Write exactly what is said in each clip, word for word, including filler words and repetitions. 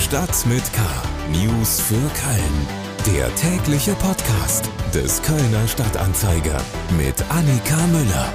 Stadt mit K. News für Köln. Der tägliche Podcast des Kölner Stadtanzeiger mit Annika Müller.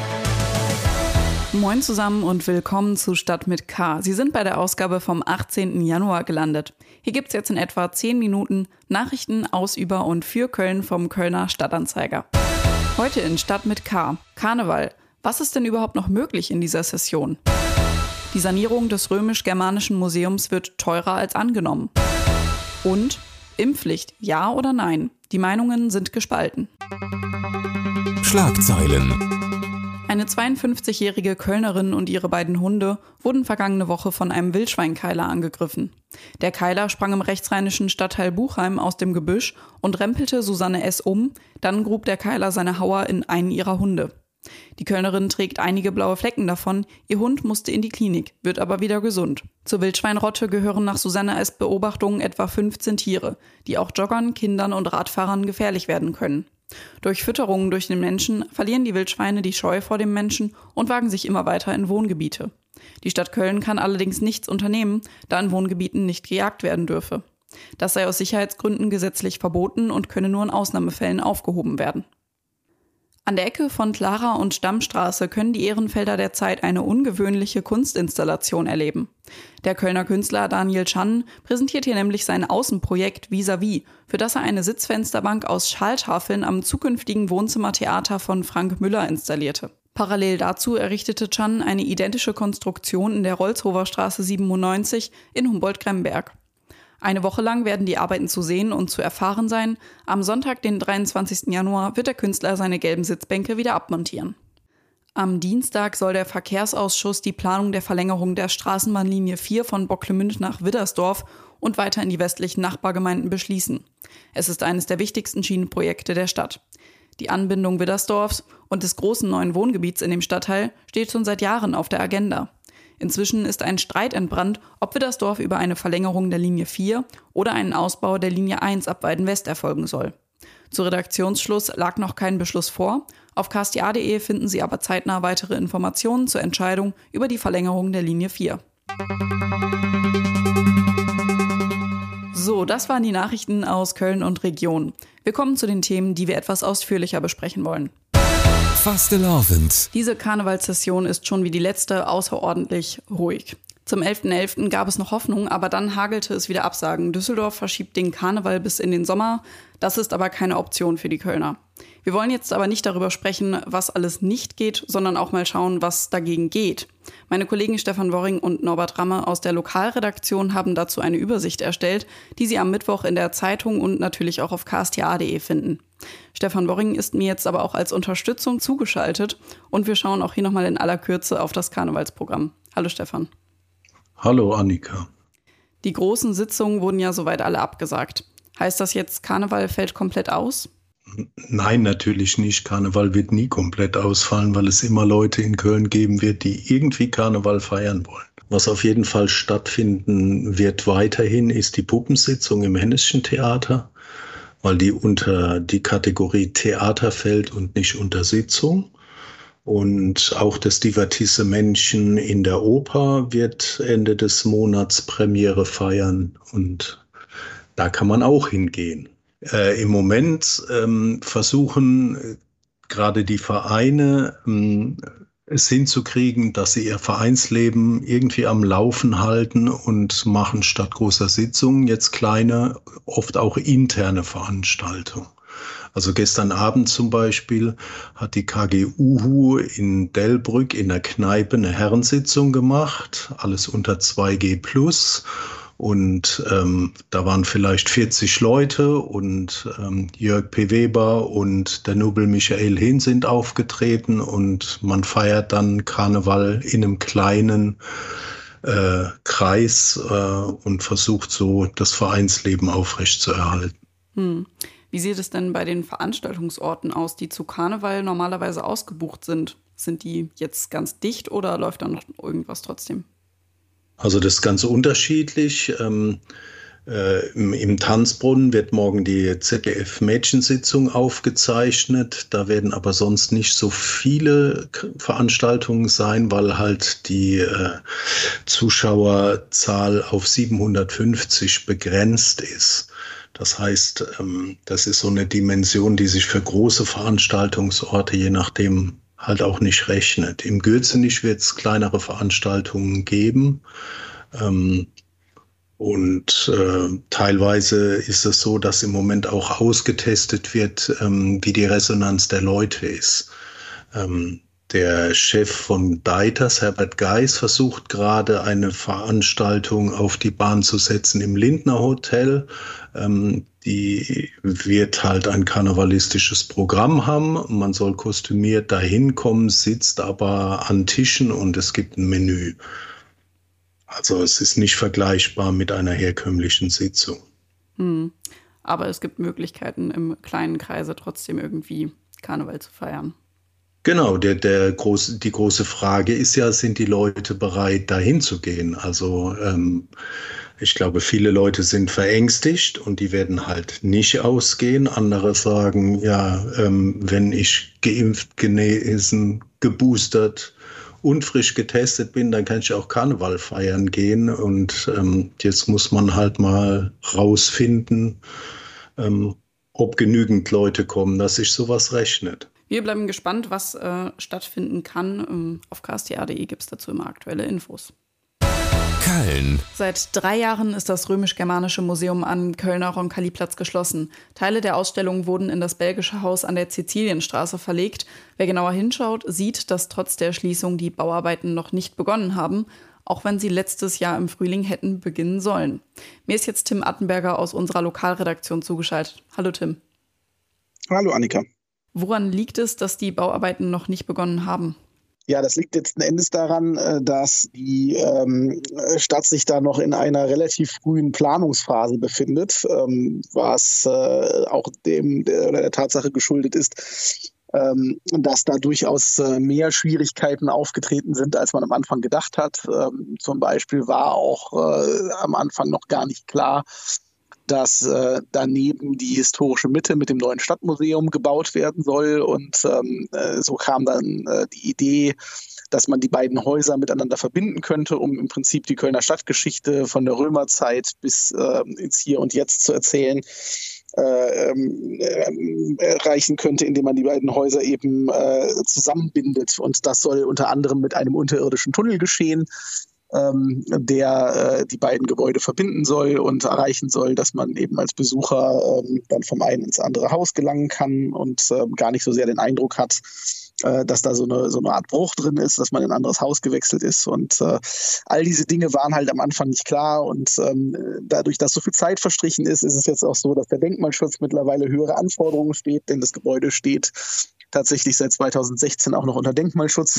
Moin zusammen und willkommen zu Stadt mit K. Sie sind bei der Ausgabe vom achtzehnten Januar gelandet. Hier gibt's jetzt in etwa zehn Minuten Nachrichten aus, über und für Köln vom Kölner Stadtanzeiger. Heute in Stadt mit K. Karneval. Was ist denn überhaupt noch möglich in dieser Session? Die Sanierung des römisch-germanischen Museums wird teurer als angenommen. Und Impfpflicht, ja oder nein? Die Meinungen sind gespalten. Schlagzeilen. Eine zweiundfünfzigjährige Kölnerin und ihre beiden Hunde wurden vergangene Woche von einem Wildschweinkeiler angegriffen. Der Keiler sprang im rechtsrheinischen Stadtteil Buchheim aus dem Gebüsch und rempelte Susanne S. um, dann grub der Keiler seine Hauer in einen ihrer Hunde. Die Kölnerin trägt einige blaue Flecken davon, ihr Hund musste in die Klinik, wird aber wieder gesund. Zur Wildschweinrotte gehören nach Susanne S. Beobachtungen etwa fünfzehn Tiere, die auch Joggern, Kindern und Radfahrern gefährlich werden können. Durch Fütterungen durch den Menschen verlieren die Wildschweine die Scheu vor dem Menschen und wagen sich immer weiter in Wohngebiete. Die Stadt Köln kann allerdings nichts unternehmen, da in Wohngebieten nicht gejagt werden dürfe. Das sei aus Sicherheitsgründen gesetzlich verboten und könne nur in Ausnahmefällen aufgehoben werden. An der Ecke von Clara und Stammstraße können die Ehrenfelder derzeit eine ungewöhnliche Kunstinstallation erleben. Der Kölner Künstler Daniel Schann präsentiert hier nämlich sein Außenprojekt Vis-à-vis, für das er eine Sitzfensterbank aus Schalltafeln am zukünftigen Wohnzimmertheater von Frank Müller installierte. Parallel dazu errichtete Schann eine identische Konstruktion in der Rolzhofer Straße siebenundneunzig in Humboldt-Gremberg. Eine Woche lang werden die Arbeiten zu sehen und zu erfahren sein. Am Sonntag, den dreiundzwanzigsten Januar, wird der Künstler seine gelben Sitzbänke wieder abmontieren. Am Dienstag soll der Verkehrsausschuss die Planung der Verlängerung der Straßenbahnlinie vier von Bocklemünd nach Widdersdorf und weiter in die westlichen Nachbargemeinden beschließen. Es ist eines der wichtigsten Schienenprojekte der Stadt. Die Anbindung Widdersdorfs und des großen neuen Wohngebiets in dem Stadtteil steht schon seit Jahren auf der Agenda. Inzwischen ist ein Streit entbrannt, ob Widdersdorf über eine Verlängerung der Linie vier oder einen Ausbau der Linie eins ab Weidenwest erfolgen soll. Zu Redaktionsschluss lag noch kein Beschluss vor. Auf k s t a punkt d e finden Sie aber zeitnah weitere Informationen zur Entscheidung über die Verlängerung der Linie vier. So, das waren die Nachrichten aus Köln und Region. Wir kommen zu den Themen, die wir etwas ausführlicher besprechen wollen. Fastelavend. Diese Karnevalssession ist schon wie die letzte außerordentlich ruhig. Zum elften elften gab es noch Hoffnung, aber dann hagelte es wieder Absagen. Düsseldorf verschiebt den Karneval bis in den Sommer. Das ist aber keine Option für die Kölner. Wir wollen jetzt aber nicht darüber sprechen, was alles nicht geht, sondern auch mal schauen, was dagegen geht. Meine Kollegen Stefan Worring und Norbert Ramme aus der Lokalredaktion haben dazu eine Übersicht erstellt, die Sie am Mittwoch in der Zeitung und natürlich auch auf k s t a punkt d e finden. Stefan Worring ist mir jetzt aber auch als Unterstützung zugeschaltet und wir schauen auch hier nochmal in aller Kürze auf das Karnevalsprogramm. Hallo Stefan. Hallo Annika. Die großen Sitzungen wurden ja soweit alle abgesagt. Heißt das jetzt, Karneval fällt komplett aus? Nein, natürlich nicht. Karneval wird nie komplett ausfallen, weil es immer Leute in Köln geben wird, die irgendwie Karneval feiern wollen. Was auf jeden Fall stattfinden wird weiterhin, ist die Puppensitzung im Henneschen Theater, weil die unter die Kategorie Theater fällt und nicht unter Sitzung. Und auch das Divertissementchen in der Oper wird Ende des Monats Premiere feiern und da kann man auch hingehen. Äh, Im Moment ähm, versuchen äh, gerade die Vereine ähm, es hinzukriegen, dass sie ihr Vereinsleben irgendwie am Laufen halten und machen statt großer Sitzungen jetzt kleine, oft auch interne Veranstaltungen. Also gestern Abend zum Beispiel hat die K G U H U in Delbrück in der Kneipe eine Herrensitzung gemacht, alles unter zwei G plus. Und ähm, da waren vielleicht vierzig Leute und ähm, Jörg P. Weber und der Nobel Michael Hehn sind aufgetreten und man feiert dann Karneval in einem kleinen äh, Kreis äh, und versucht so das Vereinsleben aufrechtzuerhalten. Hm. Wie sieht es denn bei den Veranstaltungsorten aus, die zu Karneval normalerweise ausgebucht sind? Sind die jetzt ganz dicht oder läuft da noch irgendwas trotzdem? Also das ist ganz unterschiedlich. Ähm, Äh, im, Im Tanzbrunnen wird morgen die Z D F-Mädchensitzung aufgezeichnet. Da werden aber sonst nicht so viele K- Veranstaltungen sein, weil halt die äh, Zuschauerzahl auf siebenhundertfünfzig begrenzt ist. Das heißt, ähm, das ist so eine Dimension, die sich für große Veranstaltungsorte je nachdem halt auch nicht rechnet. Im Gürzenich wird es kleinere Veranstaltungen geben. Ähm, Und äh, teilweise ist es so, dass im Moment auch ausgetestet wird, ähm, wie die Resonanz der Leute ist. Ähm, der Chef von Deiters, Herbert Geis, versucht gerade eine Veranstaltung auf die Bahn zu setzen im Lindner Hotel. Ähm, die wird halt ein karnevalistisches Programm haben. Man soll kostümiert dahin kommen, sitzt aber an Tischen und es gibt ein Menü. Also es ist nicht vergleichbar mit einer herkömmlichen Sitzung. Hm. Aber es gibt Möglichkeiten, im kleinen Kreise trotzdem irgendwie Karneval zu feiern. Genau, der, der große, die große Frage ist ja, sind die Leute bereit, dahin zu gehen? Also ähm, ich glaube, viele Leute sind verängstigt und die werden halt nicht ausgehen. Andere sagen, ja, ähm, wenn ich geimpft, genesen, geboostert und frisch getestet bin, dann kann ich auch Karneval feiern gehen. Und ähm, jetzt muss man halt mal rausfinden, ähm, ob genügend Leute kommen, dass sich sowas rechnet. Wir bleiben gespannt, was äh, stattfinden kann. Ähm, auf k s t a punkt d e gibt es dazu immer aktuelle Infos. Köln. Seit drei Jahren ist das Römisch-Germanische Museum am Kölner Roncalli-Platz geschlossen. Teile der Ausstellung wurden in das Belgische Haus an der Sizilienstraße verlegt. Wer genauer hinschaut, sieht, dass trotz der Schließung die Bauarbeiten noch nicht begonnen haben, auch wenn sie letztes Jahr im Frühling hätten beginnen sollen. Mir ist jetzt Tim Attenberger aus unserer Lokalredaktion zugeschaltet. Hallo Tim. Hallo Annika. Woran liegt es, dass die Bauarbeiten noch nicht begonnen haben? Ja, das liegt letzten Endes daran, dass die ähm, Stadt sich da noch in einer relativ frühen Planungsphase befindet, ähm, was äh, auch dem der, der Tatsache geschuldet ist, ähm, dass da durchaus äh, mehr Schwierigkeiten aufgetreten sind, als man am Anfang gedacht hat. Ähm, zum Beispiel war auch äh, am Anfang noch gar nicht klar, dass äh, daneben die historische Mitte mit dem neuen Stadtmuseum gebaut werden soll. Und ähm, äh, so kam dann äh, die Idee, dass man die beiden Häuser miteinander verbinden könnte, um im Prinzip die Kölner Stadtgeschichte von der Römerzeit bis äh, ins Hier und Jetzt zu erzählen, äh, äh, erreichen könnte, indem man die beiden Häuser eben äh, zusammenbindet. Und das soll unter anderem mit einem unterirdischen Tunnel geschehen, Ähm, der äh, die beiden Gebäude verbinden soll und erreichen soll, dass man eben als Besucher ähm, dann vom einen ins andere Haus gelangen kann und äh, gar nicht so sehr den Eindruck hat, äh, dass da so eine, so eine Art Bruch drin ist, dass man in ein anderes Haus gewechselt ist. Und äh, all diese Dinge waren halt am Anfang nicht klar. Und ähm, dadurch, dass so viel Zeit verstrichen ist, ist es jetzt auch so, dass der Denkmalschutz mittlerweile höhere Anforderungen steht, denn das Gebäude steht tatsächlich seit zweitausendsechzehn auch noch unter Denkmalschutz.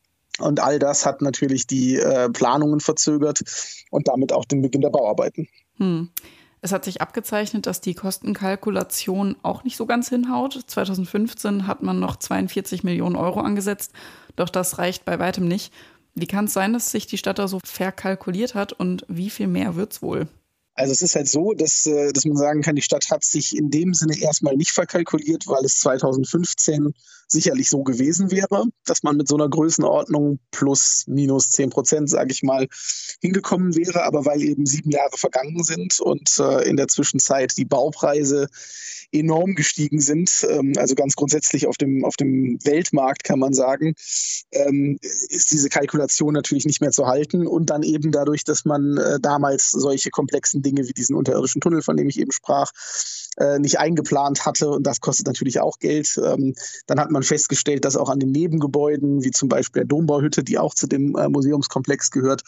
Und all das hat natürlich die äh, Planungen verzögert und damit auch den Beginn der Bauarbeiten. Hm. Es hat sich abgezeichnet, dass die Kostenkalkulation auch nicht so ganz hinhaut. zweitausendfünfzehn hat man noch zweiundvierzig Millionen Euro angesetzt, doch das reicht bei weitem nicht. Wie kann es sein, dass sich die Stadt da so verkalkuliert hat und wie viel mehr wird's wohl? Also es ist halt so, dass, dass man sagen kann, die Stadt hat sich in dem Sinne erstmal nicht verkalkuliert, weil es zweitausendfünfzehn sicherlich so gewesen wäre, dass man mit so einer Größenordnung plus minus zehn Prozent, sage ich mal, hingekommen wäre. Aber weil eben sieben Jahre vergangen sind und äh, in der Zwischenzeit die Baupreise enorm gestiegen sind, ähm, also ganz grundsätzlich auf dem, auf dem Weltmarkt kann man sagen, ähm, ist diese Kalkulation natürlich nicht mehr zu halten. Und dann eben dadurch, dass man äh, damals solche komplexen Dinge wie diesen unterirdischen Tunnel, von dem ich eben sprach, äh, nicht eingeplant hatte. Und das kostet natürlich auch Geld. Ähm, dann hat man festgestellt, dass auch an den Nebengebäuden, wie zum Beispiel der Dombauhütte, die auch zu dem äh, Museumskomplex gehört,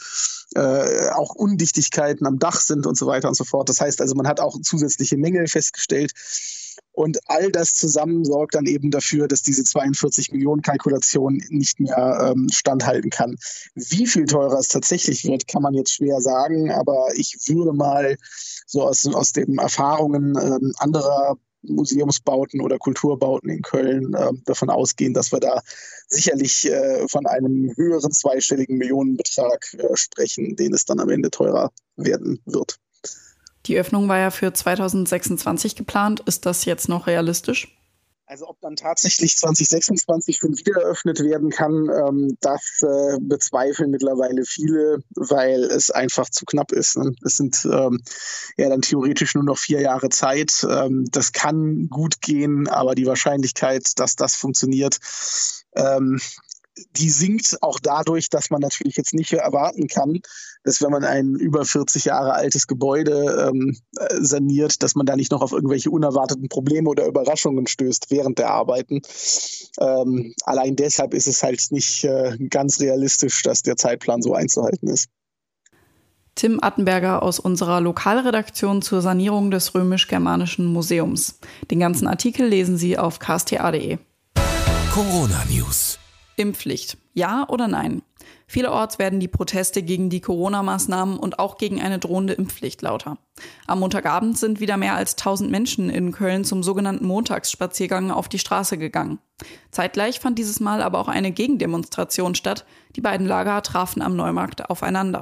äh, auch Undichtigkeiten am Dach sind und so weiter und so fort. Das heißt also, man hat auch zusätzliche Mängel festgestellt. Und all das zusammen sorgt dann eben dafür, dass diese zweiundvierzig Millionen Kalkulation nicht mehr ähm, standhalten kann. Wie viel teurer es tatsächlich wird, kann man jetzt schwer sagen. Aber ich würde mal so aus, aus den Erfahrungen ähm, anderer Museumsbauten oder Kulturbauten in Köln äh, davon ausgehen, dass wir da sicherlich äh, von einem höheren zweistelligen Millionenbetrag äh, sprechen, den es dann am Ende teurer werden wird. Die Öffnung war ja für zweitausendsechsundzwanzig geplant. Ist das jetzt noch realistisch? Also ob dann tatsächlich zwanzig sechsundzwanzig schon wieder eröffnet werden kann, ähm, das äh, bezweifeln mittlerweile viele, weil es einfach zu knapp ist. Ne? Es sind ähm, ja dann theoretisch nur noch vier Jahre Zeit. Ähm, das kann gut gehen, aber die Wahrscheinlichkeit, dass das funktioniert, ähm, die sinkt auch dadurch, dass man natürlich jetzt nicht erwarten kann, dass wenn man ein über vierzig Jahre altes Gebäude ähm, saniert, dass man da nicht noch auf irgendwelche unerwarteten Probleme oder Überraschungen stößt während der Arbeiten. Ähm, allein deshalb ist es halt nicht äh, ganz realistisch, dass der Zeitplan so einzuhalten ist. Tim Attenberger aus unserer Lokalredaktion zur Sanierung des Römisch-Germanischen Museums. Den ganzen Artikel lesen Sie auf k s t a punkt d e. Corona News. Impfpflicht. Ja oder nein? Vielerorts werden die Proteste gegen die Corona-Maßnahmen und auch gegen eine drohende Impfpflicht lauter. Am Montagabend sind wieder mehr als tausend Menschen in Köln zum sogenannten Montagsspaziergang auf die Straße gegangen. Zeitgleich fand dieses Mal aber auch eine Gegendemonstration statt. Die beiden Lager trafen am Neumarkt aufeinander.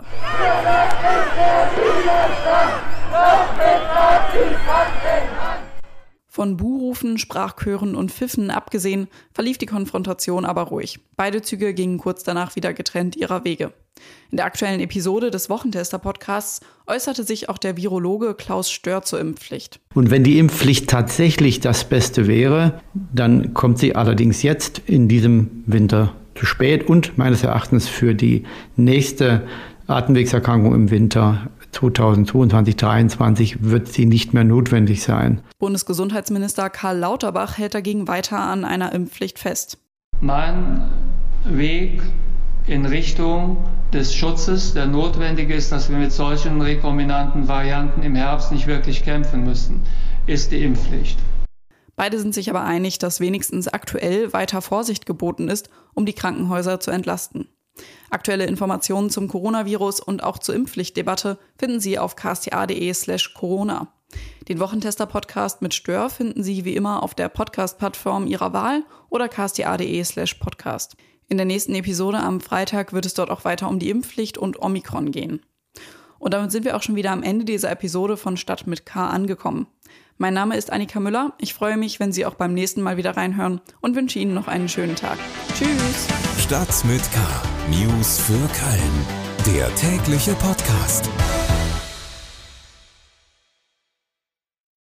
Von Buhrufen, Sprachchören und Pfiffen abgesehen, verlief die Konfrontation aber ruhig. Beide Züge gingen kurz danach wieder getrennt ihrer Wege. In der aktuellen Episode des Wochentester-Podcasts äußerte sich auch der Virologe Klaus Stör zur Impfpflicht. Und wenn die Impfpflicht tatsächlich das Beste wäre, dann kommt sie allerdings jetzt in diesem Winter zu spät und meines Erachtens für die nächste Atemwegserkrankung im Winter zweitausendzweiundzwanzig dreiundzwanzig wird sie nicht mehr notwendig sein. Bundesgesundheitsminister Karl Lauterbach hält dagegen weiter an einer Impfpflicht fest. Mein Weg in Richtung des Schutzes, der notwendig ist, dass wir mit solchen rekombinanten Varianten im Herbst nicht wirklich kämpfen müssen, ist die Impfpflicht. Beide sind sich aber einig, dass wenigstens aktuell weiter Vorsicht geboten ist, um die Krankenhäuser zu entlasten. Aktuelle Informationen zum Coronavirus und auch zur Impfpflichtdebatte finden Sie auf k s t a punkt d e slash corona. Den Wochentester-Podcast mit Stör finden Sie wie immer auf der Podcast-Plattform Ihrer Wahl oder k s t a punkt d e slash podcast. In der nächsten Episode am Freitag wird es dort auch weiter um die Impfpflicht und Omikron gehen. Und damit sind wir auch schon wieder am Ende dieser Episode von Stadt mit K angekommen. Mein Name ist Annika Müller. Ich freue mich, wenn Sie auch beim nächsten Mal wieder reinhören und wünsche Ihnen noch einen schönen Tag. Tschüss! Stadt mit K. News für Köln. Der tägliche Podcast.